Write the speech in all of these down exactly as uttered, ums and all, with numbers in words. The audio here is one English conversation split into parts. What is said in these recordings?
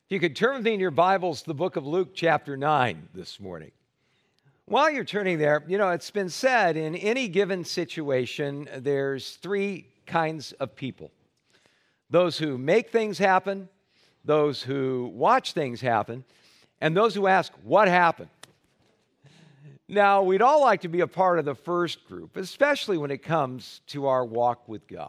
If you could turn with me in your Bibles to the book of Luke chapter nine this morning. While you're turning there, you know, it's been said in any given situation, there's three kinds of people. Those who make things happen, those who watch things happen, and those who ask, what happened? Now, we'd all like to be a part of the first group, especially when it comes to our walk with God.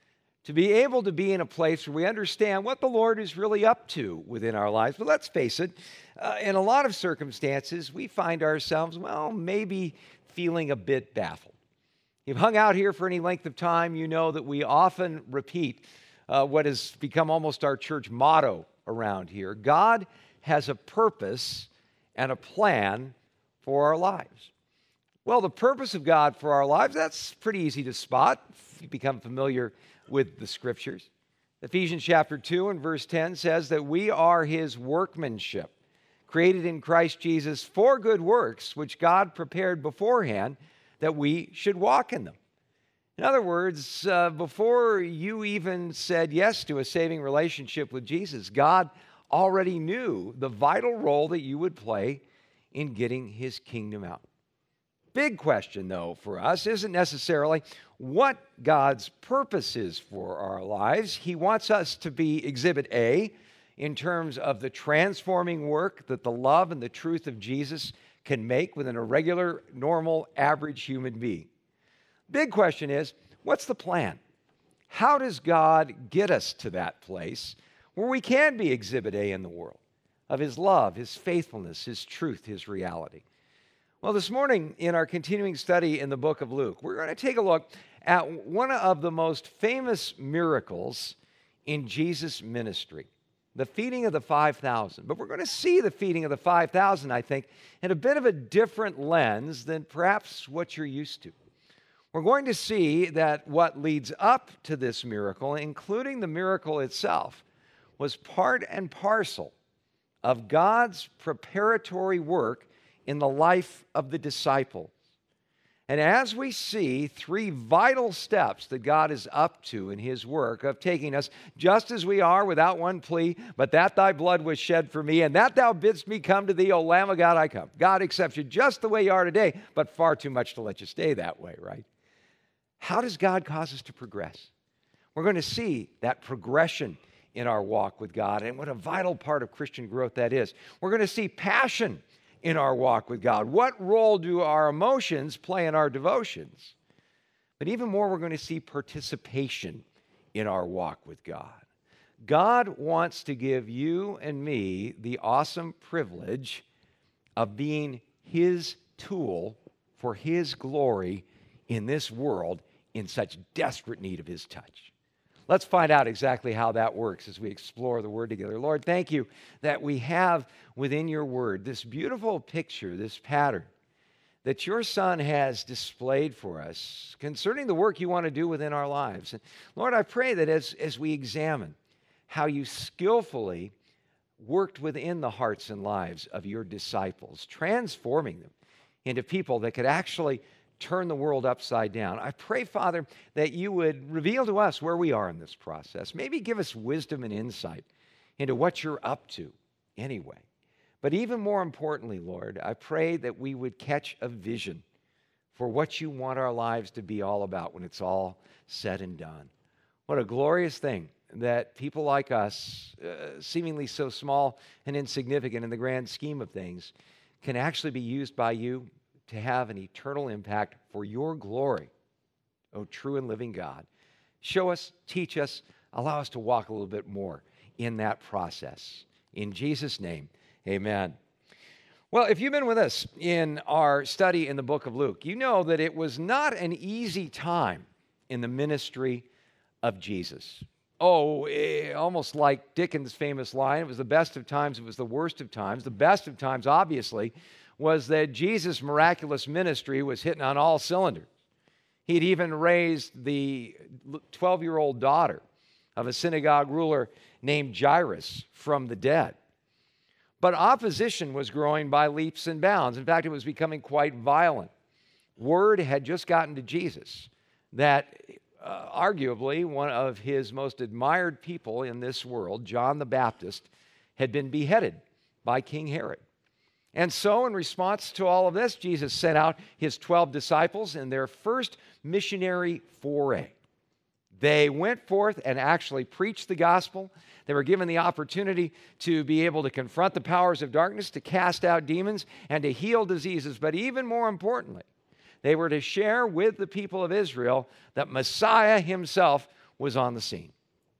To be able to be in a place where we understand what the Lord is really up to within our lives. But let's face it, uh, in a lot of circumstances, we find ourselves, well, maybe feeling a bit baffled. If you've hung out here for any length of time, you know that we often repeat uh, what has become almost our church motto around here. God has a purpose and a plan for our lives. Well, the purpose of God for our lives, that's pretty easy to spot if you become familiar with the scriptures. Ephesians chapter two and verse ten says that we are his workmanship, created in Christ Jesus for good works, which God prepared beforehand that we should walk in them. In other words, uh, before you even said yes to a saving relationship with Jesus, God already knew the vital role that you would play in getting his kingdom out. Big question, though, for us isn't necessarily what God's purpose is for our lives. He wants us to be exhibit A in terms of the transforming work that the love and the truth of Jesus can make within a regular, normal, average human being. Big question is, what's the plan? How does God get us to that place where we can be exhibit A in the world of his love, his faithfulness, his truth, his reality? Well, this morning in our continuing study in the book of Luke, we're going to take a look at one of the most famous miracles in Jesus' ministry, the feeding of the five thousand. But we're going to see the feeding of the five thousand, I think, in a bit of a different lens than perhaps what you're used to. We're going to see that what leads up to this miracle, including the miracle itself, was part and parcel of God's preparatory work in the life of the disciples. And as we see three vital steps that God is up to in his work of taking us just as we are without one plea, but that thy blood was shed for me, and that thou bidst me come to thee, O Lamb of God, I come. God accepts you just the way you are today, but far too much to let you stay that way, right? How does God cause us to progress? We're going to see that progression in our walk with God and what a vital part of Christian growth that is. We're going to see passion in our walk with God. What role do our emotions play in our devotions? But even more, we're going to see participation in our walk with God. God wants to give you and me the awesome privilege of being his tool for his glory in this world in such desperate need of his touch. Let's find out exactly how that works as we explore the Word together. Lord, thank you that we have within your Word this beautiful picture, this pattern that your Son has displayed for us concerning the work you want to do within our lives. And Lord, I pray that as, as we examine how you skillfully worked within the hearts and lives of your disciples, transforming them into people that could actually turn the world upside down. I pray, Father, that you would reveal to us where we are in this process. Maybe give us wisdom and insight into what you're up to anyway. But even more importantly, Lord, I pray that we would catch a vision for what you want our lives to be all about when it's all said and done. What a glorious thing that people like us, uh, seemingly so small and insignificant in the grand scheme of things, can actually be used by you to have an eternal impact for your glory, O true and living God. Show us, teach us, allow us to walk a little bit more in that process. In Jesus' name, amen. Well, if you've been with us in our study in the book of Luke, you know that it was not an easy time in the ministry of Jesus. Oh, eh, almost like Dickens' famous line, it was the best of times, it was the worst of times. The best of times, obviously, was that Jesus' miraculous ministry was hitting on all cylinders. He'd even raised the twelve-year-old daughter of a synagogue ruler named Jairus from the dead. But opposition was growing by leaps and bounds. In fact, it was becoming quite violent. Word had just gotten to Jesus that uh, arguably one of his most admired people in this world, John the Baptist, had been beheaded by King Herod. And so, in response to all of this, Jesus sent out his twelve disciples in their first missionary foray. They went forth and actually preached the gospel. They were given the opportunity to be able to confront the powers of darkness, to cast out demons, and to heal diseases. But even more importantly, they were to share with the people of Israel that Messiah himself was on the scene.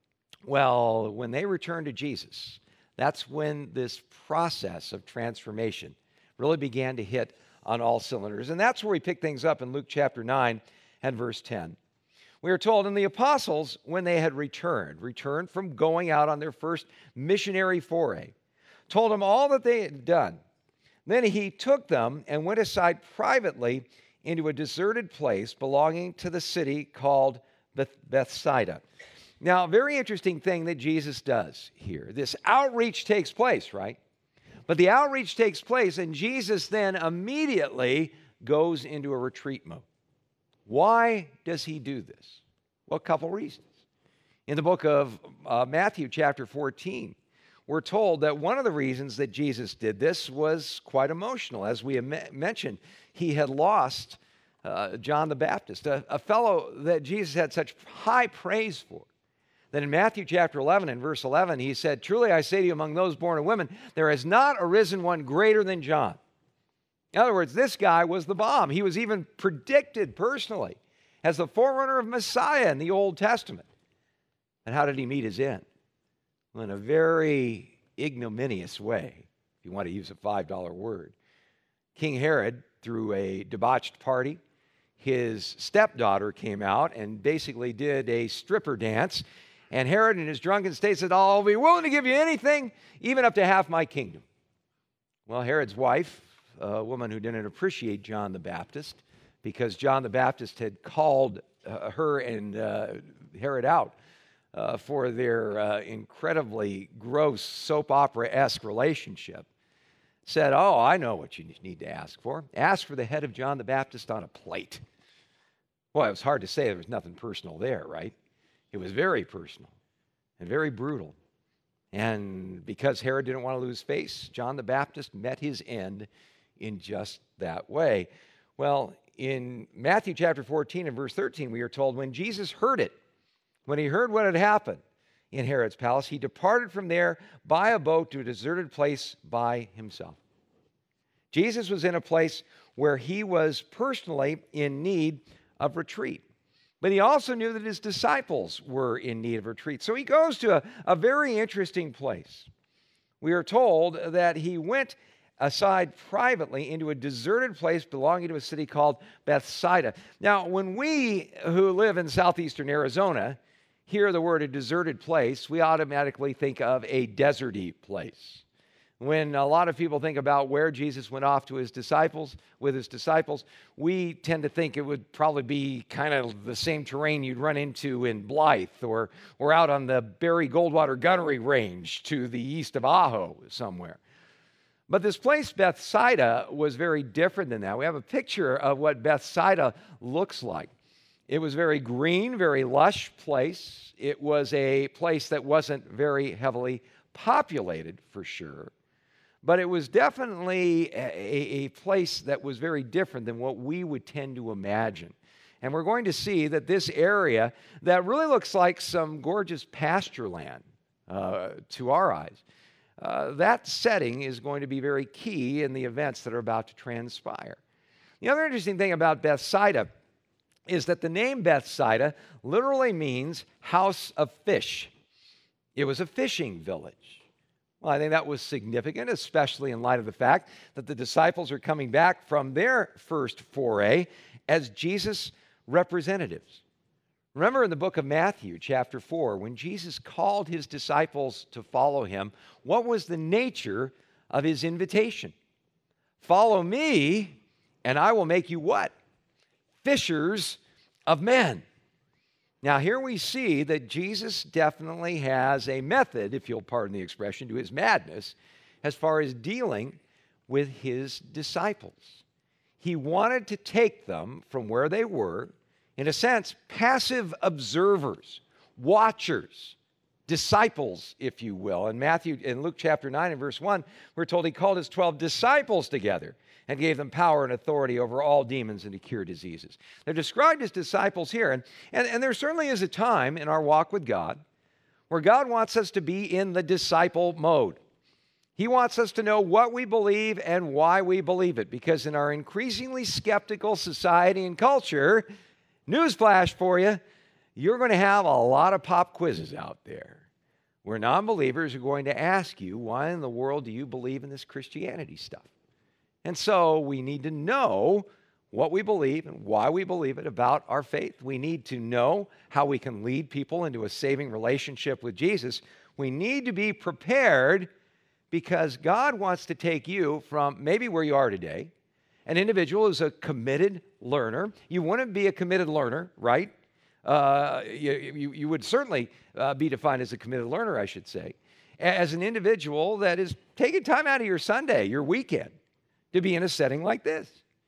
Well, when they returned to Jesus, that's when this process of transformation really began to hit on all cylinders. And that's where we pick things up in Luke chapter nine and verse ten. We are told, and the apostles, when they had returned, returned from going out on their first missionary foray, told them all that they had done. Then he took them and went aside privately into a deserted place belonging to the city called Beth- Bethsaida. Now, a very interesting thing that Jesus does here. This outreach takes place, right? But the outreach takes place, and Jesus then immediately goes into a retreat mode. Why does he do this? Well, a couple reasons. In the book of uh, Matthew chapter fourteen, we're told that one of the reasons that Jesus did this was quite emotional. As we am- mentioned, he had lost uh, John the Baptist, a, a fellow that Jesus had such high praise for. That in Matthew chapter eleven and verse eleven, he said, "Truly I say to you, among those born of women, there has not arisen one greater than John." In other words, this guy was the bomb. He was even predicted personally as the forerunner of Messiah in the Old Testament. And how did he meet his end? Well, in a very ignominious way, if you want to use a five dollar word. King Herod threw a debauched party. His stepdaughter came out and basically did a stripper dance. And Herod, in his drunken state, said, "I'll be willing to give you anything, even up to half my kingdom." Well, Herod's wife, a woman who didn't appreciate John the Baptist, because John the Baptist had called uh, her and uh, Herod out uh, for their uh, incredibly gross soap opera-esque relationship, said, "Oh, I know what you need to ask for. Ask for the head of John the Baptist on a plate." Well, it was hard to say. There was nothing personal there, right? It was very personal and very brutal. And because Herod didn't want to lose face, John the Baptist met his end in just that way. Well, in Matthew chapter fourteen and verse thirteen, we are told, when Jesus heard it, when he heard what had happened in Herod's palace, he departed from there by a boat to a deserted place by himself. Jesus was in a place where he was personally in need of retreat. But he also knew that his disciples were in need of retreat. So he goes to a, a very interesting place. We are told that he went aside privately into a deserted place belonging to a city called Bethsaida. Now, when we who live in southeastern Arizona hear the word a deserted place, we automatically think of a deserty place. When a lot of people think about where Jesus went off to his disciples, with his disciples, we tend to think it would probably be kind of the same terrain you'd run into in Blythe or, or out on the Barry Goldwater Gunnery Range to the east of Ajo somewhere. But this place, Bethsaida, was very different than that. We have a picture of what Bethsaida looks like. It was very green, very lush place. It was a place that wasn't very heavily populated, for sure. But it was definitely a, a place that was very different than what we would tend to imagine. And we're going to see that this area that really looks like some gorgeous pasture land uh, to our eyes, uh, that setting is going to be very key in the events that are about to transpire. The other interesting thing about Bethsaida is that the name Bethsaida literally means house of fish. It was a fishing village. Well, I think that was significant, especially in light of the fact that the disciples are coming back from their first foray as Jesus' representatives. Remember in the book of Matthew, chapter four, when Jesus called his disciples to follow him, what was the nature of his invitation? "Follow me, and I will make you" what? "Fishers of men." Now, here we see that Jesus definitely has a method, if you'll pardon the expression, to his madness as far as dealing with his disciples. He wanted to take them from where they were, in a sense, passive observers, watchers, disciples, if you will. In Matthew, in Luke chapter nine and verse one, we're told he called his twelve disciples together and gave them power and authority over all demons and to cure diseases. They're described as disciples here. And, and, and there certainly is a time in our walk with God where God wants us to be in the disciple mode. He wants us to know what we believe and why we believe it, because in our increasingly skeptical society and culture, newsflash for you, you're going to have a lot of pop quizzes out there where non-believers are going to ask you, why in the world do you believe in this Christianity stuff? And so we need to know what we believe and why we believe it about our faith. We need to know how we can lead people into a saving relationship with Jesus. We need to be prepared because God wants to take you from maybe where you are today, an individual who's a committed learner. You want to be a committed learner, right? Uh, you, you, you would certainly uh, be defined as a committed learner, I should say, as an individual that is taking time out of your Sunday, your weekend, to be in a setting like this,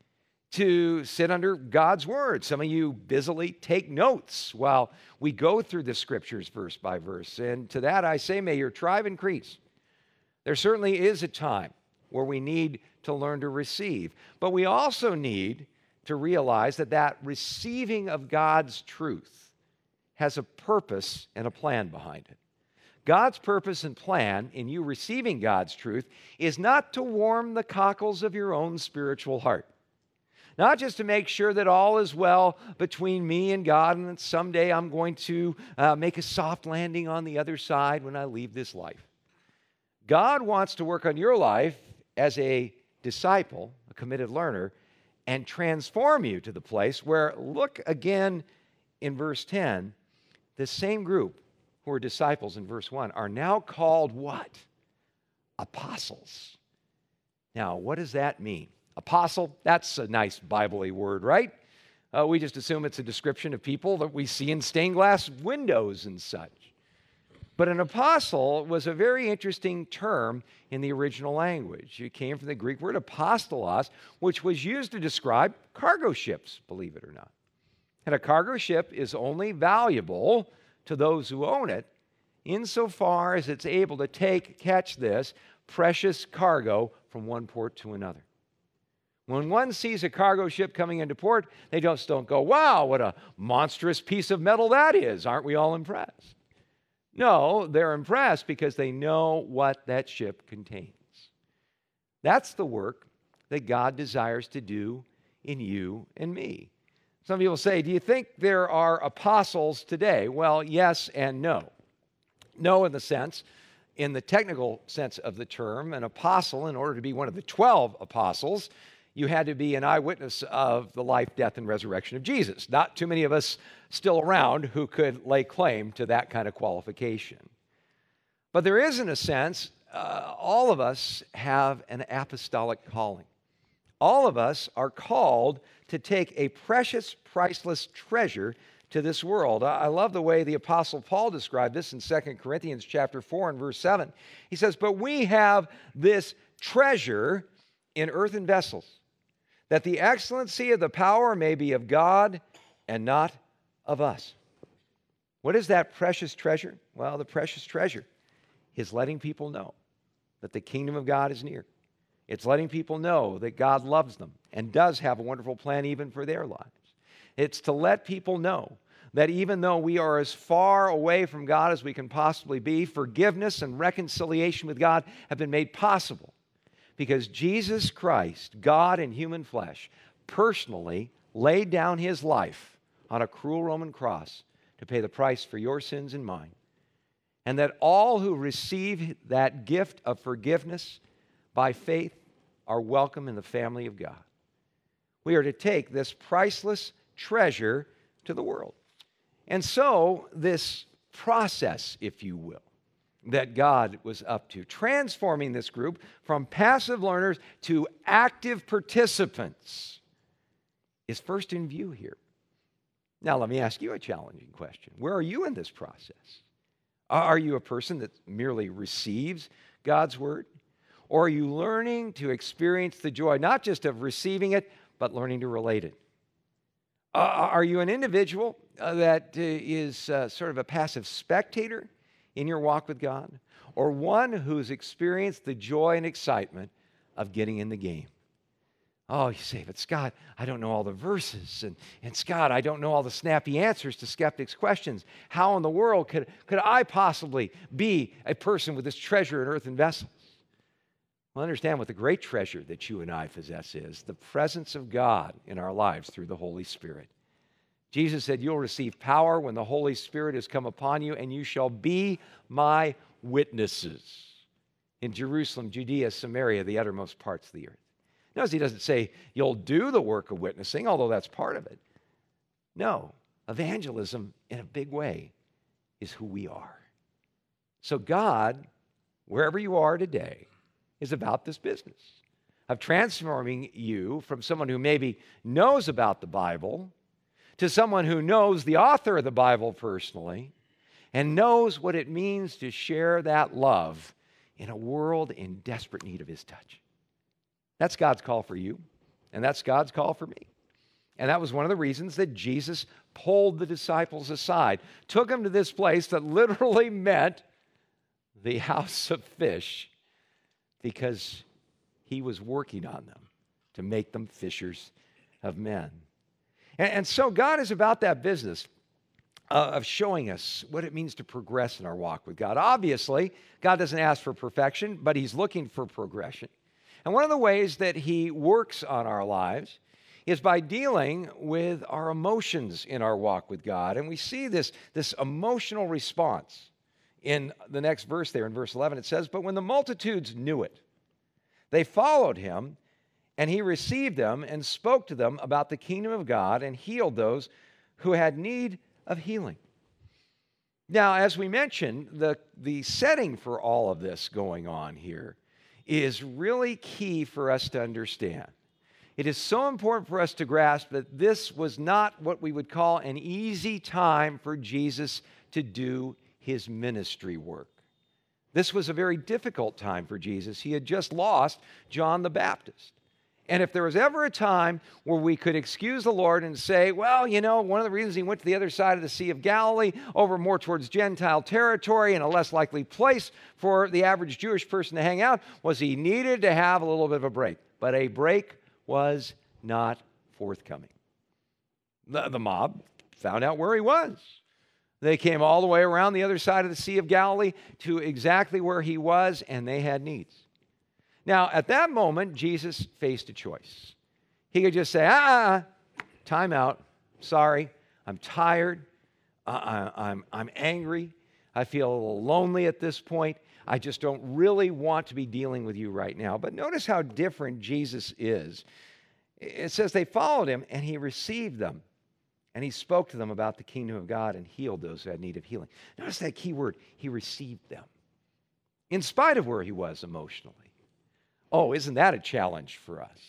to sit under God's Word. Some of you busily take notes while we go through the Scriptures verse by verse. And to that I say, may your tribe increase. There certainly is a time where we need to learn to receive, but we also need to realize that that receiving of God's truth has a purpose and a plan behind it. God's purpose and plan in you receiving God's truth is not to warm the cockles of your own spiritual heart, not just to make sure that all is well between me and God and that someday I'm going to uh, make a soft landing on the other side when I leave this life. God wants to work on your life as a disciple, a committed learner, and transform you to the place where, look again in verse ten, the same group who are disciples in verse one are now called what? Apostles. Now, what does that mean? Apostle, that's a nice Bible-y word, right? Uh, we just assume it's a description of people that we see in stained glass windows and such. But an apostle was a very interesting term in the original language. It came from the Greek word apostolos, which was used to describe cargo ships, believe it or not. And a cargo ship is only valuable to those who own it insofar as it's able to take, catch this, precious cargo from one port to another. When one sees a cargo ship coming into port, they just don't go, wow, what a monstrous piece of metal that is. Aren't we all impressed? No, they're impressed because they know what that ship contains. That's the work that God desires to do in you and me. Some people say, do you think there are apostles today? Well, yes and no. No in the sense, in the technical sense of the term, an apostle, in order to be one of the twelve apostles, you had to be an eyewitness of the life, death, and resurrection of Jesus. Not too many of us still around who could lay claim to that kind of qualification. But there is, in a sense, uh, all of us have an apostolic calling. All of us are called to take a precious, priceless treasure to this world. I love the way the Apostle Paul described this in Second Corinthians chapter four and verse seven. He says, but we have this treasure in earthen vessels, that the excellency of the power may be of God and not of us. What is that precious treasure? Well, the precious treasure is letting people know that the kingdom of God is near. It's letting people know that God loves them and does have a wonderful plan even for their lives. It's to let people know that even though we are as far away from God as we can possibly be, forgiveness and reconciliation with God have been made possible because Jesus Christ, God in human flesh, personally laid down his life on a cruel Roman cross to pay the price for your sins and mine. And that all who receive that gift of forgiveness by faith are welcome in the family of God. We are to take this priceless treasure to the world. And so this process, if you will, that God was up to, transforming this group from passive learners to active participants, is first in view here. Now, let me ask you a challenging question. Where are you in this process? Are you a person that merely receives God's word? Or are you learning to experience the joy, not just of receiving it, but learning to relate it? Uh, are you an individual uh, that uh, is uh, sort of a passive spectator in your walk with God, or one who's experienced the joy and excitement of getting in the game? Oh, you say, but Scott, I don't know all the verses. And, and Scott, I don't know all the snappy answers to skeptics' questions. How in the world could, could I possibly be a person with this treasure in earthen vessels? Well, understand what the great treasure that you and I possess is the presence of God in our lives through the Holy Spirit. Jesus said, you'll receive power when the Holy Spirit has come upon you, and you shall be my witnesses in Jerusalem, Judea, Samaria, the uttermost parts of the earth. Notice he doesn't say you'll do the work of witnessing, although that's part of it. No, evangelism in a big way is who we are. So God, wherever you are today, is about this business of transforming you from someone who maybe knows about the Bible to someone who knows the author of the Bible personally and knows what it means to share that love in a world in desperate need of his touch. That's God's call for you, and that's God's call for me. And that was one of the reasons that Jesus pulled the disciples aside, took them to this place that literally meant the house of fish, because he was working on them to make them fishers of men. And, and so God is about that business uh, of showing us what it means to progress in our walk with God. Obviously, God doesn't ask for perfection, but he's looking for progression. And one of the ways that he works on our lives is by dealing with our emotions in our walk with God. And we see this, this emotional response in the next verse there, in verse eleven. It says, but when the multitudes knew it, they followed him, and he received them and spoke to them about the kingdom of God and healed those who had need of healing. Now, as we mentioned, the, the setting for all of this going on here is really key for us to understand. It is so important for us to grasp that this was not what we would call an easy time for Jesus to do his ministry work. This was a very difficult time for Jesus. He had just lost John the Baptist. And if there was ever a time where we could excuse the Lord and say, well, you know, one of the reasons he went to the other side of the Sea of Galilee, over more towards Gentile territory and a less likely place for the average Jewish person to hang out, was he needed to have a little bit of a break. But a break was not forthcoming. The, the mob found out where he was. They came all the way around the other side of the Sea of Galilee to exactly where he was, and they had needs. Now, at that moment, Jesus faced a choice. He could just say, ah, time out. Sorry, I'm tired. Uh, I, I'm, I'm angry. I feel a little lonely at this point. I just don't really want to be dealing with you right now. But notice how different Jesus is. It says they followed him, and he received them. And he spoke to them about the kingdom of God and healed those who had need of healing. Notice that key word, he received them, in spite of where he was emotionally. Oh, isn't that a challenge for us?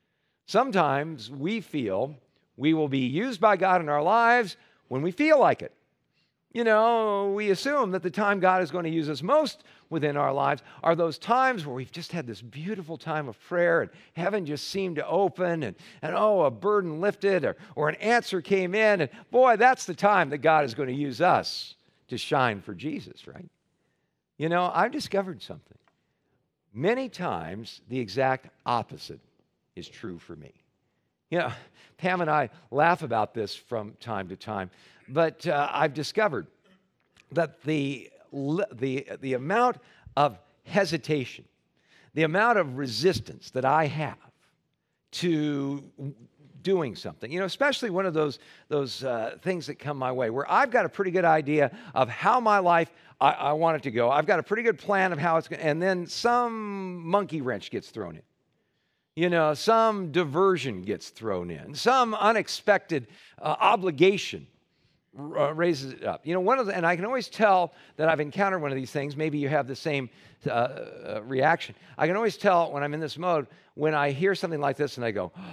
Sometimes we feel we will be used by God in our lives when we feel like it. You know, we assume that the time God is going to use us most within our lives are those times where we've just had this beautiful time of prayer and heaven just seemed to open and, and oh, a burden lifted or, or an answer came in. And boy, that's the time that God is going to use us to shine for Jesus, right? You know, I've discovered something. Many times, the exact opposite is true for me. You know, Pam and I laugh about this from time to time, but uh, I've discovered that the, the, the amount of hesitation, the amount of resistance that I have to doing something, you know, especially one of those, those uh, things that come my way where I've got a pretty good idea of how my life I, I want it to go. I've got a pretty good plan of how it's going to, and then some monkey wrench gets thrown in. You know, some diversion gets thrown in. Some unexpected uh, obligation uh, raises it up. You know, one of the, and I can always tell that I've encountered one of these things. Maybe you have the same uh, uh, reaction. I can always tell when I'm in this mode, when I hear something like this and I go,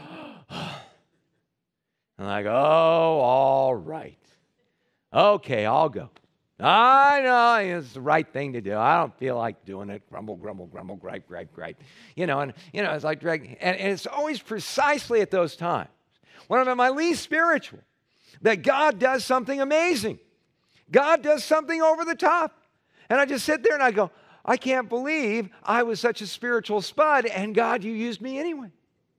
and I go, oh, all right. Okay, I'll go. I know it's the right thing to do. I don't feel like doing it. Grumble, grumble, grumble, gripe, gripe, gripe. You know, and you know, it's like drag, and, and it's always precisely at those times when I'm at my least spiritual that God does something amazing. God does something over the top. And I just sit there and I go, I can't believe I was such a spiritual spud, and God, you used me anyway.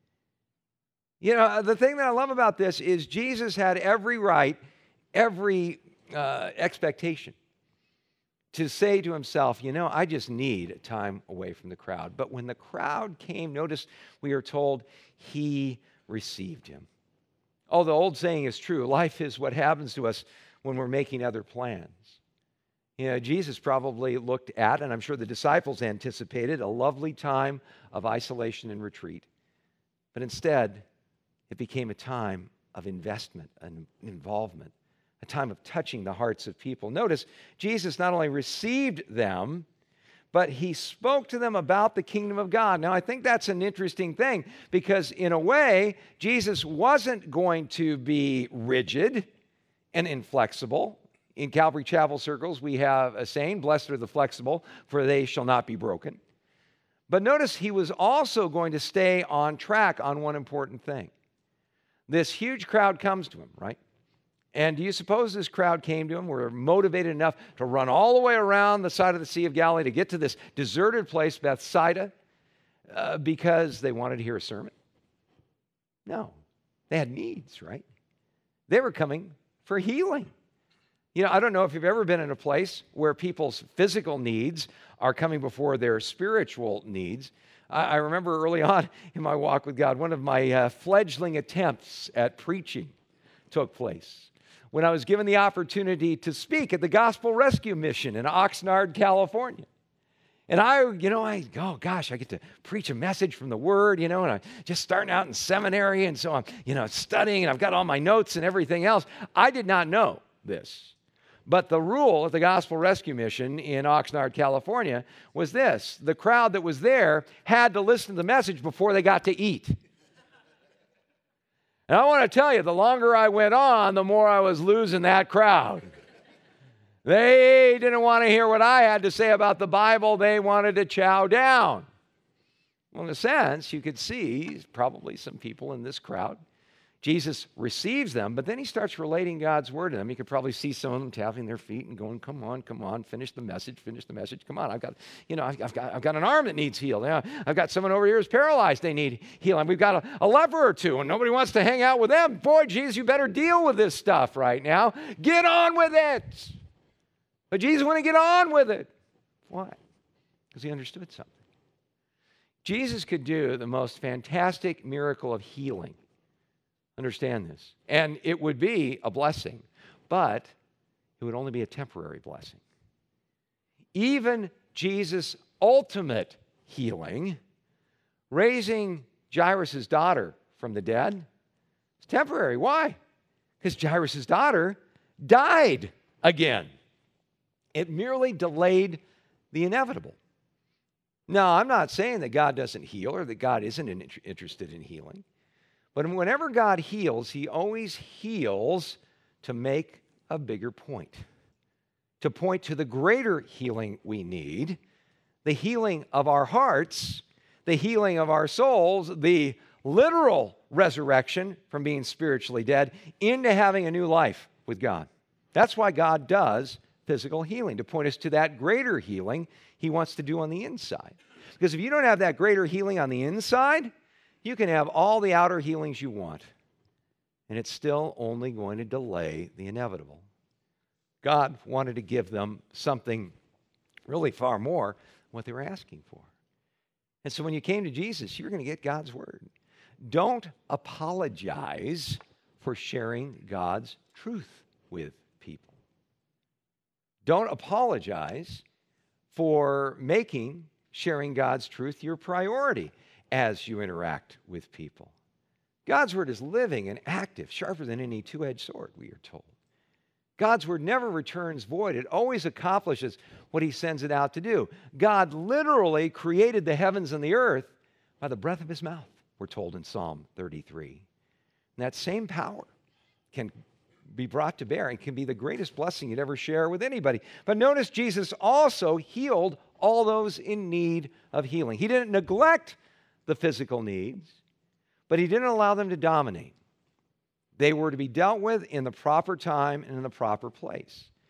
You know, the thing that I love about this is Jesus had every right, every uh, expectation to say to himself, you know, I just need time away from the crowd. But when the crowd came, notice we are told he received him. Oh, the old saying is true. Life is what happens to us when we're making other plans. You know, Jesus probably looked at, and I'm sure the disciples anticipated, a lovely time of isolation and retreat. But instead, it became a time of investment and involvement, a time of touching the hearts of people. Notice, Jesus not only received them, but he spoke to them about the kingdom of God. Now, I think that's an interesting thing because, in a way, Jesus wasn't going to be rigid and inflexible. In Calvary Chapel circles, we have a saying, blessed are the flexible, for they shall not be broken. But notice he was also going to stay on track on one important thing. This huge crowd comes to him, right? And do you suppose this crowd came to him, were motivated enough to run all the way around the side of the Sea of Galilee to get to this deserted place, Bethsaida, uh, because they wanted to hear a sermon? No. They had needs, right? They were coming for healing. You know, I don't know if you've ever been in a place where people's physical needs are coming before their spiritual needs. I, I remember early on in my walk with God, one of my uh, fledgling attempts at preaching took place when I was given the opportunity to speak at the Gospel Rescue Mission in Oxnard, California. And I, you know, I, oh gosh, I get to preach a message from the Word, you know, and I'm just starting out in seminary, and so I'm, you know, studying, and I've got all my notes and everything else. I did not know this. But the rule at the Gospel Rescue Mission in Oxnard, California was this: the crowd that was there had to listen to the message before they got to eat. And I want to tell you, the longer I went on, the more I was losing that crowd. They didn't want to hear what I had to say about the Bible. They wanted to chow down. Well, in a sense, you could see probably some people in this crowd. Jesus receives them, but then he starts relating God's word to them. You could probably see some of them tapping their feet and going, come on, come on, finish the message, finish the message. Come on, I've got, you know, I've got, I've got an arm that needs healed. Yeah, I've got someone over here who's paralyzed. They need healing. We've got a, a leper or two, and nobody wants to hang out with them. Boy, Jesus, you better deal with this stuff right now. Get on with it. But Jesus wanted to get on with it. Why? Because he understood something. Jesus could do the most fantastic miracle of healing. Understand this. And it would be a blessing, but it would only be a temporary blessing. Even Jesus' ultimate healing, raising Jairus' daughter from the dead, is temporary. Why? Because Jairus' daughter died again. It merely delayed the inevitable. Now, I'm not saying that God doesn't heal or that God isn't interested in healing. But whenever God heals, he always heals to make a bigger point, to point to the greater healing we need, the healing of our hearts, the healing of our souls, the literal resurrection from being spiritually dead into having a new life with God. That's why God does physical healing, to point us to that greater healing he wants to do on the inside. Because if you don't have that greater healing on the inside, you can have all the outer healings you want, and it's still only going to delay the inevitable. God wanted to give them something really far more than what they were asking for. And so when you came to Jesus, you're going to get God's word. Don't apologize for sharing God's truth with people. Don't apologize for making sharing God's truth your priority as you interact with people. God's word is living and active, sharper than any two-edged sword, we are told. God's word never returns void. It always accomplishes what he sends it out to do. God literally created the heavens and the earth by the breath of his mouth, we're told in Psalm thirty-three. And that same power can be brought to bear and can be the greatest blessing you'd ever share with anybody. But notice Jesus also healed all those in need of healing. He didn't neglect the physical needs, but he didn't allow them to dominate. They were to be dealt with in the proper time and in the proper place.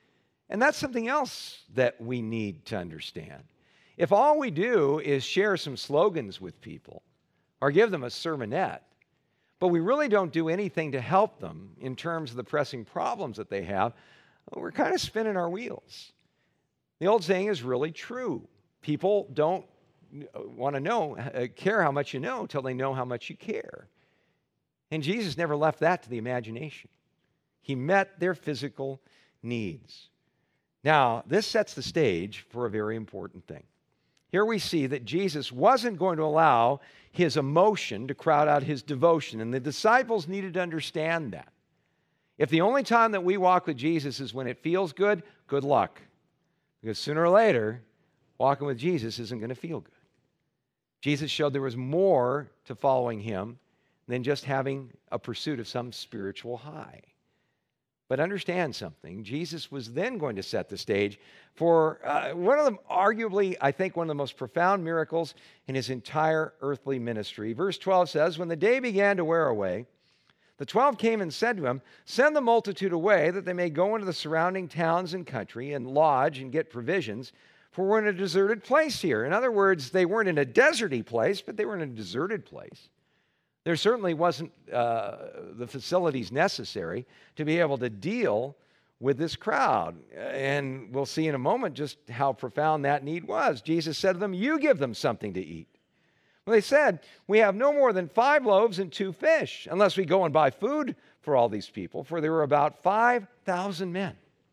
And that's something else that we need to understand. If all we do is share some slogans with people or give them a sermonette, but we really don't do anything to help them in terms of the pressing problems that they have, we're kind of spinning our wheels. The old saying is really true. People don't want to know, uh, care how much you know until they know how much you care. And Jesus never left that to the imagination. He met their physical needs. Now, this sets the stage for a very important thing. Here we see that Jesus wasn't going to allow his emotion to crowd out his devotion, and the disciples needed to understand that. If the only time that we walk with Jesus is when it feels good, good luck. Because sooner or later, walking with Jesus isn't going to feel good. Jesus showed there was more to following him than just having a pursuit of some spiritual high. But understand something. Jesus was then going to set the stage for uh, one of them, arguably, I think, one of the most profound miracles in his entire earthly ministry. Verse twelve says, when the day began to wear away, the twelve came and said to him, send the multitude away that they may go into the surrounding towns and country and lodge and get provisions, for we're in a deserted place here. In other words, they weren't in a deserty place, but they were in a deserted place. There certainly wasn't uh, the facilities necessary to be able to deal with this crowd. And we'll see in a moment just how profound that need was. Jesus said to them, you give them something to eat. Well, they said, we have no more than five loaves and two fish, unless we go and buy food for all these people, for there were about five thousand men.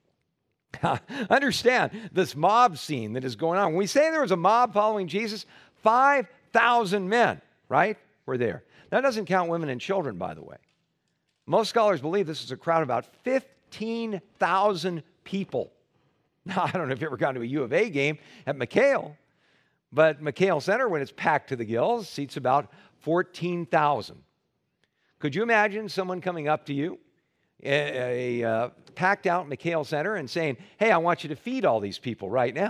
Understand this mob scene that is going on. When we say there was a mob following Jesus, five thousand men, right, were there. That doesn't count women and children, by the way. Most scholars believe this is a crowd of about fifteen thousand people. Now, I don't know if you ever gone to a U of A game at McHale, but McHale Center, when it's packed to the gills, seats about fourteen thousand. Could you imagine someone coming up to you, a, a uh, packed out McHale Center, and saying, hey, I want you to feed all these people right now,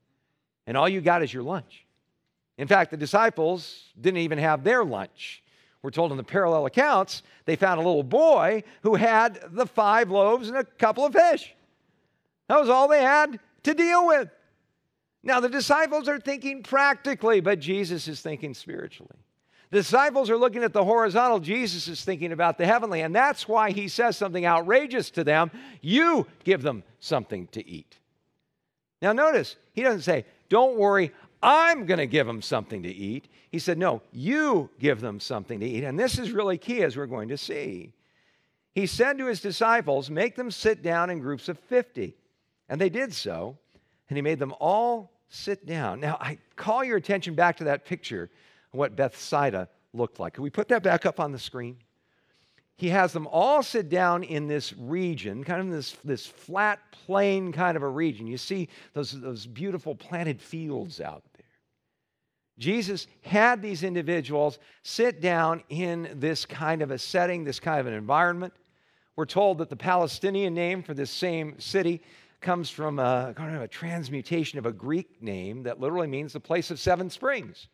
and all you got is your lunch? In fact, the disciples didn't even have their lunch. We're told in the parallel accounts, they found a little boy who had the five loaves and a couple of fish. That was all they had to deal with. Now, the disciples are thinking practically, but Jesus is thinking spiritually. The disciples are looking at the horizontal. Jesus is thinking about the heavenly, and that's why he says something outrageous to them. You give them something to eat. Now, notice, he doesn't say, don't worry, I'm going to give them something to eat. He said, no, you give them something to eat. And this is really key, as we're going to see. He said to his disciples, make them sit down in groups of fifty. And they did so, and he made them all sit down. Now, I call your attention back to that picture of what Bethsaida looked like. Can we put that back up on the screen? He has them all sit down in this region, kind of this, this flat plain kind of a region. You see those, those beautiful planted fields out there. Jesus had these individuals sit down in this kind of a setting, this kind of an environment. We're told that the Palestinian name for this same city comes from a kind of a transmutation of a Greek name that literally means the place of seven springs.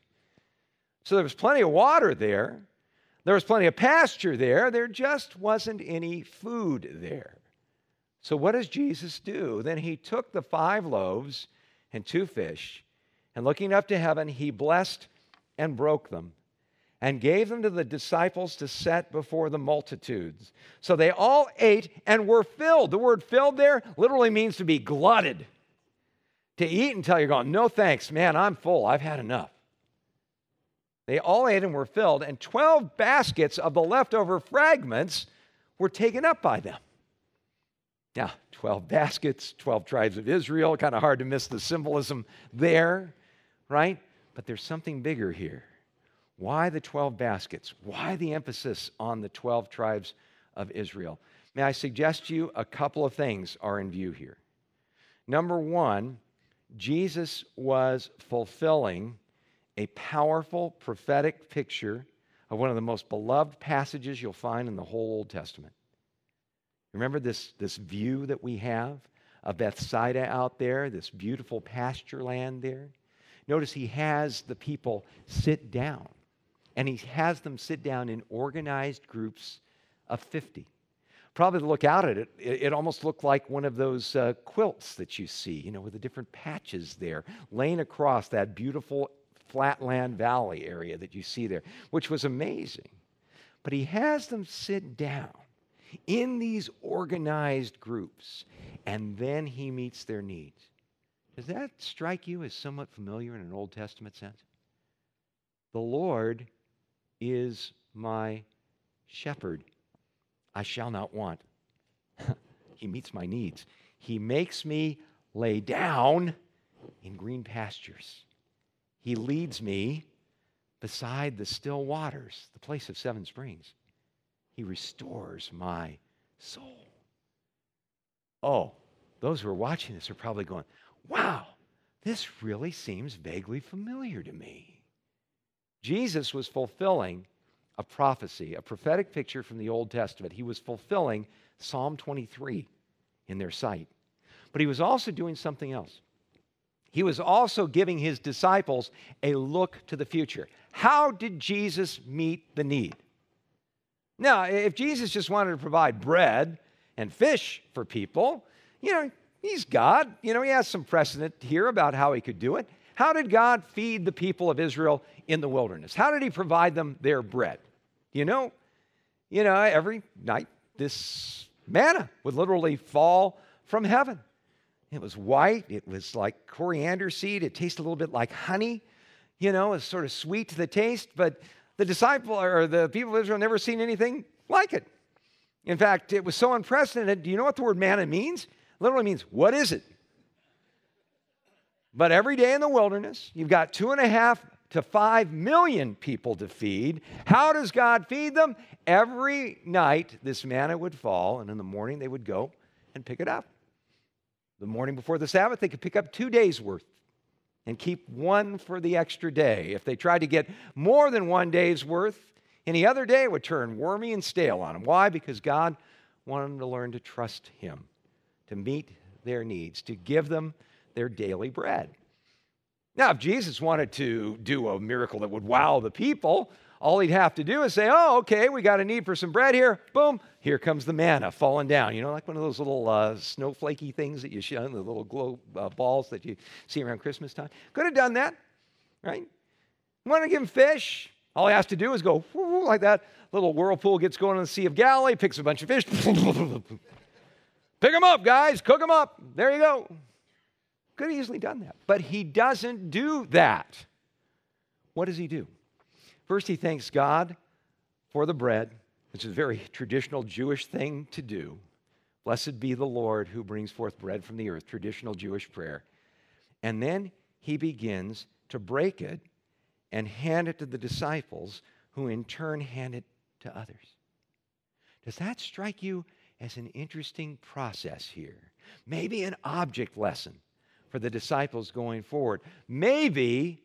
So there was plenty of water there. There was plenty of pasture there. There just wasn't any food there. So what does Jesus do? Then he took the five loaves and two fish, and looking up to heaven, he blessed and broke them and gave them to the disciples to set before the multitudes. So they all ate and were filled. The word filled there literally means to be glutted. To eat until you're going, no thanks, man, I'm full. I've had enough. They all ate and were filled, and twelve baskets of the leftover fragments were taken up by them. Now, twelve baskets, twelve tribes of Israel, kind of hard to miss the symbolism there, right? But there's something bigger here. Why the twelve baskets? Why the emphasis on the twelve tribes of Israel? May I suggest to you a couple of things are in view here. Number one, Jesus was fulfilling a powerful prophetic picture of one of the most beloved passages you'll find in the whole Old Testament. Remember this, this view that we have of Bethsaida out there, this beautiful pasture land there? Notice he has the people sit down, and he has them sit down in organized groups of fifty. Probably to look out at it, it, it almost looked like one of those uh, quilts that you see, you know, with the different patches there, laying across that beautiful flatland valley area that you see there, which was amazing. But he has them sit down in these organized groups, and then he meets their needs. Does that strike you as somewhat familiar in an Old Testament sense? The Lord is my shepherd. I shall not want. He meets my needs. He makes me lay down in green pastures. He leads me beside the still waters, the place of seven springs. He restores my soul. Oh, those who are watching this are probably going, wow, this really seems vaguely familiar to me. Jesus was fulfilling a prophecy, a prophetic picture from the Old Testament. He was fulfilling Psalm twenty-three in their sight. But he was also doing something else. He was also giving his disciples a look to the future. How did Jesus meet the need? Now, if Jesus just wanted to provide bread and fish for people, you know, he's God. You know, he has some precedent here about how he could do it. How did God feed the people of Israel in the wilderness? How did he provide them their bread? You know, you know, every night this manna would literally fall from heaven. It was white. It was like coriander seed. It tasted a little bit like honey. You know, it's sort of sweet to the taste, but the disciple or the people of Israel never seen anything like it. In fact, it was so unprecedented. Do you know what the word manna means? It literally means, what is it? But every day in the wilderness, you've got two and a half to five million people to feed. How does God feed them? Every night, this manna would fall, and in the morning, they would go and pick it up. The morning before the Sabbath, they could pick up two days' worth and keep one for the extra day. If they tried to get more than one day's worth, any other day it would turn wormy and stale on them. Why? Because God wanted them to learn to trust him, to meet their needs, to give them their daily bread. Now, if Jesus wanted to do a miracle that would wow the people, all he'd have to do is say, oh, okay, we got a need for some bread here. Boom, here comes the manna falling down. You know, like one of those little uh, snowflakey things that you show, the little glow uh, balls that you see around Christmas time. Could have done that, right? Want to give him fish? All he has to do is go whoo, like that. Little whirlpool gets going in the Sea of Galilee, picks a bunch of fish. Pick them up, guys. Cook them up. There you go. Could have easily done that. But he doesn't do that. What does he do? First, he thanks God for the bread, which is a very traditional Jewish thing to do. Blessed be the Lord who brings forth bread from the earth, traditional Jewish prayer. And then he begins to break it and hand it to the disciples, who in turn hand it to others. Does that strike you as an interesting process here? Maybe an object lesson for the disciples going forward. Maybe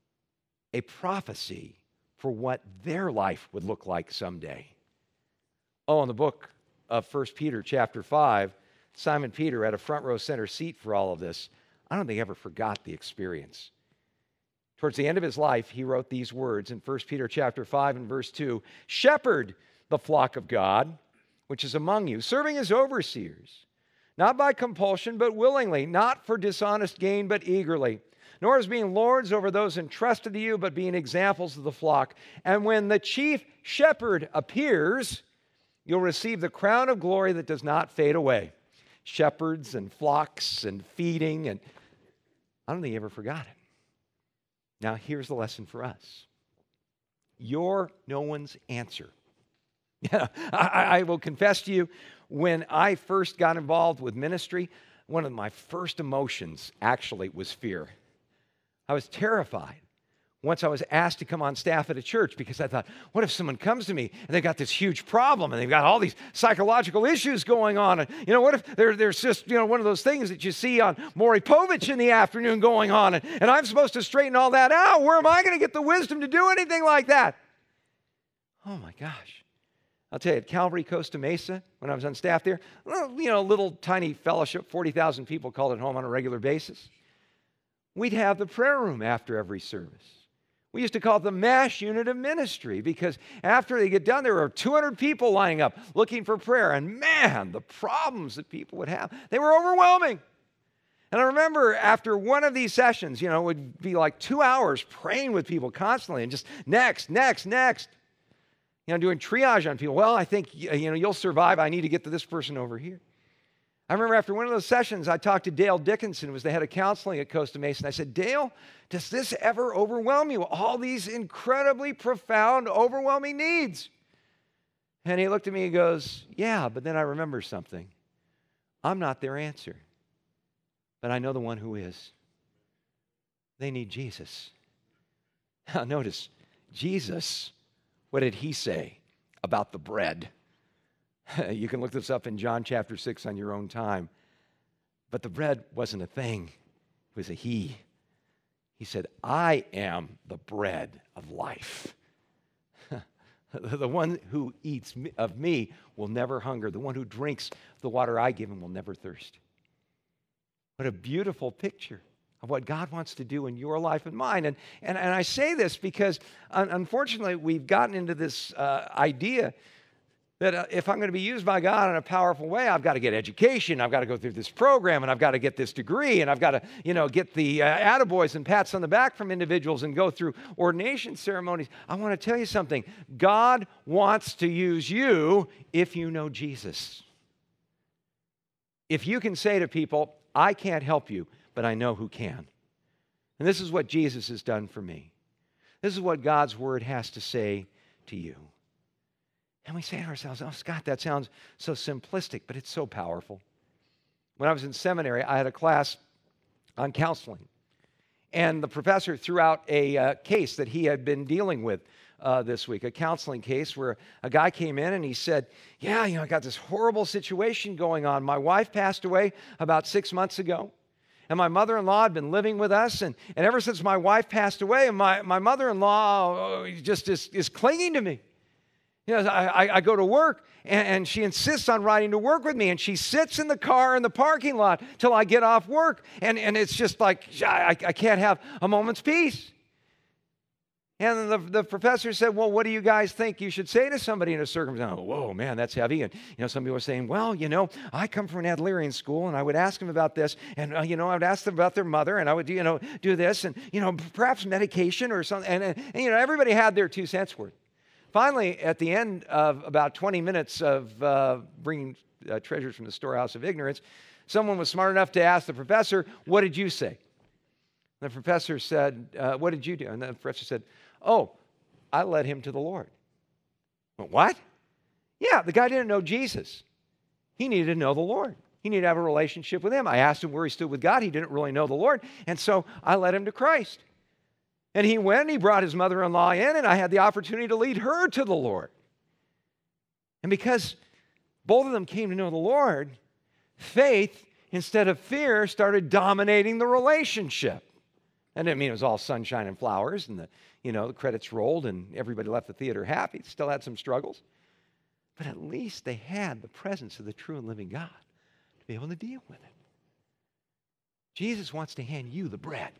a prophecy for what their life would look like someday. Oh, in the book of First Peter chapter five, Simon Peter had a front row center seat for all of this. I don't think he ever forgot the experience. Towards the end of his life, he wrote these words in First Peter chapter five and verse two, "Shepherd the flock of God, which is among you, serving as overseers, not by compulsion, but willingly, not for dishonest gain, but eagerly, nor as being lords over those entrusted to you, but being examples of the flock. And when the chief shepherd appears, you'll receive the crown of glory that does not fade away." Shepherds and flocks and feeding, and I don't think he ever forgot it. Now, here's the lesson for us. You're no one's answer. Yeah, I, I will confess to you, when I first got involved with ministry, one of my first emotions actually was fear. I was terrified once I was asked to come on staff at a church, because I thought, what if someone comes to me and they've got this huge problem and they've got all these psychological issues going on? And, you know, what if there, there's just, you know, one of those things that you see on Maury Povich in the afternoon going on, and, and I'm supposed to straighten all that out? Where am I going to get the wisdom to do anything like that? Oh, my gosh. I'll tell you, at Calvary Costa Mesa, when I was on staff there, well, you know, a little tiny fellowship, forty thousand people called it home on a regular basis. We'd have the prayer room after every service. We used to call it the MASH unit of ministry because after they get done, there were two hundred people lining up looking for prayer. And man, the problems that people would have, they were overwhelming. And I remember after one of these sessions, you know, it would be like two hours praying with people constantly and just next, next, next. You know, doing triage on people. Well, I think, you know, you'll survive. I need to get to this person over here. I remember after one of those sessions, I talked to Dale Dickinson, who was the head of counseling at Costa Mesa. I said, Dale, does this ever overwhelm you? All these incredibly profound, overwhelming needs. And he looked at me and goes, yeah, but then I remember something. I'm not their answer, but I know the one who is. They need Jesus. Now notice, Jesus, what did he say about the bread? You can look this up in John chapter six on your own time. But the bread wasn't a thing. It was a he. He said, I am the bread of life. The one who eats of me will never hunger. The one who drinks the water I give him will never thirst. What a beautiful picture of what God wants to do in your life and mine. And, and, and I say this because, un- unfortunately, we've gotten into this uh, idea that uh, if I'm going to be used by God in a powerful way, I've got to get education, I've got to go through this program, and I've got to get this degree, and I've got to, you know, get the uh, attaboys and pats on the back from individuals and go through ordination ceremonies. I want to tell you something. God wants to use you if you know Jesus. If you can say to people, I can't help you, but I know who can. And this is what Jesus has done for me. This is what God's word has to say to you. And we say to ourselves, oh, Scott, that sounds so simplistic, but it's so powerful. When I was in seminary, I had a class on counseling. And the professor threw out a uh, case that he had been dealing with uh, this week, a counseling case where a guy came in and he said, yeah, you know, I got this horrible situation going on. My wife passed away about six months ago. And my mother-in-law had been living with us. And, and ever since my wife passed away, my, my mother-in-law just is, is clinging to me. You know, I, I go to work, and, and she insists on riding to work with me, and she sits in the car in the parking lot till I get off work, and, and it's just like, I, I can't have a moment's peace. And the, the professor said, well, what do you guys think you should say to somebody in a circumstance? Oh, whoa, man, that's heavy. And, you know, some people are saying, well, you know, I come from an Adlerian school, and I would ask them about this, and, uh, you know, I would ask them about their mother, and I would, you know, do this, and, you know, perhaps medication or something. And, and, and you know, everybody had their two cents worth. Finally, at the end of about twenty minutes of uh, bringing uh, treasures from the storehouse of ignorance, someone was smart enough to ask the professor, what did you say? The professor said, uh, what did you do? And the professor said, oh, I led him to the Lord. Well, what? Yeah, the guy didn't know Jesus. He needed to know the Lord. He needed to have a relationship with him. I asked him where he stood with God. He didn't really know the Lord. And so I led him to Christ. And he went and he brought his mother-in-law in, and I had the opportunity to lead her to the Lord. And because both of them came to know the Lord, faith, instead of fear, started dominating the relationship. That didn't mean it was all sunshine and flowers, and the, you know, the credits rolled and everybody left the theater happy. Still had some struggles. But at least they had the presence of the true and living God to be able to deal with it. Jesus wants to hand you the bread.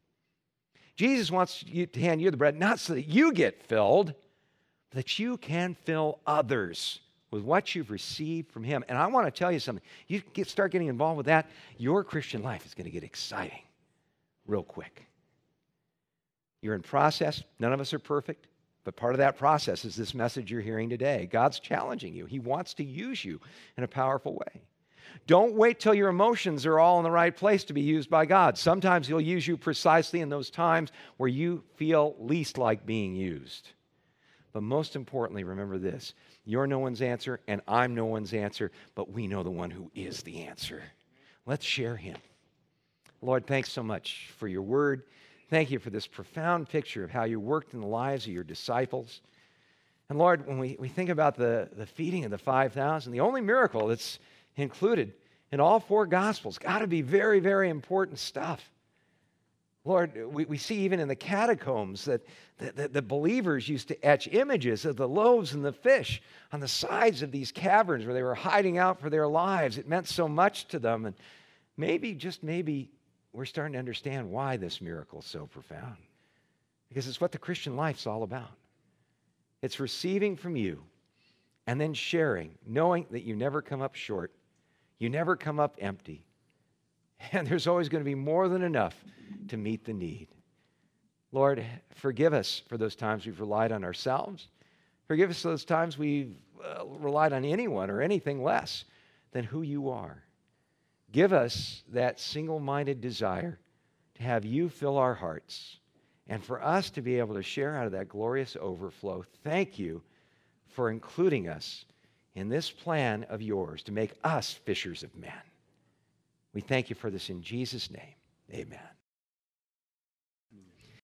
Jesus wants you to hand you the bread, not so that you get filled, but that you can fill others with what you've received from him. And I want to tell you something. You get, start getting involved with that, your Christian life is going to get exciting real quick. You're in process. None of us are perfect, but part of that process is this message you're hearing today. God's challenging you. He wants to use you in a powerful way. Don't wait till your emotions are all in the right place to be used by God. Sometimes he'll use you precisely in those times where you feel least like being used. But most importantly, remember this. You're no one's answer, and I'm no one's answer, but we know the one who is the answer. Let's share him. Lord, thanks so much for your word. Thank you for this profound picture of how you worked in the lives of your disciples. And Lord, when we, we think about the, the feeding of the five thousand, the only miracle that's included in all four Gospels, got to be very, very important stuff. Lord, we, we see even in the catacombs that the, the, the believers used to etch images of the loaves and the fish on the sides of these caverns where they were hiding out for their lives. It meant so much to them. And maybe, just maybe, we're starting to understand why this miracle is so profound. because it's what the Christian life's all about. It's receiving from you and then sharing, knowing that you never come up short. You never come up empty. And there's always going to be more than enough to meet the need. Lord, forgive us for those times we've relied on ourselves. Forgive us for those times we've uh, relied on anyone or anything less than who you are. Give us that single-minded desire to have you fill our hearts and for us to be able to share out of that glorious overflow. Thank you for including us in this plan of yours to make us fishers of men. We thank you for this in Jesus' name. Amen.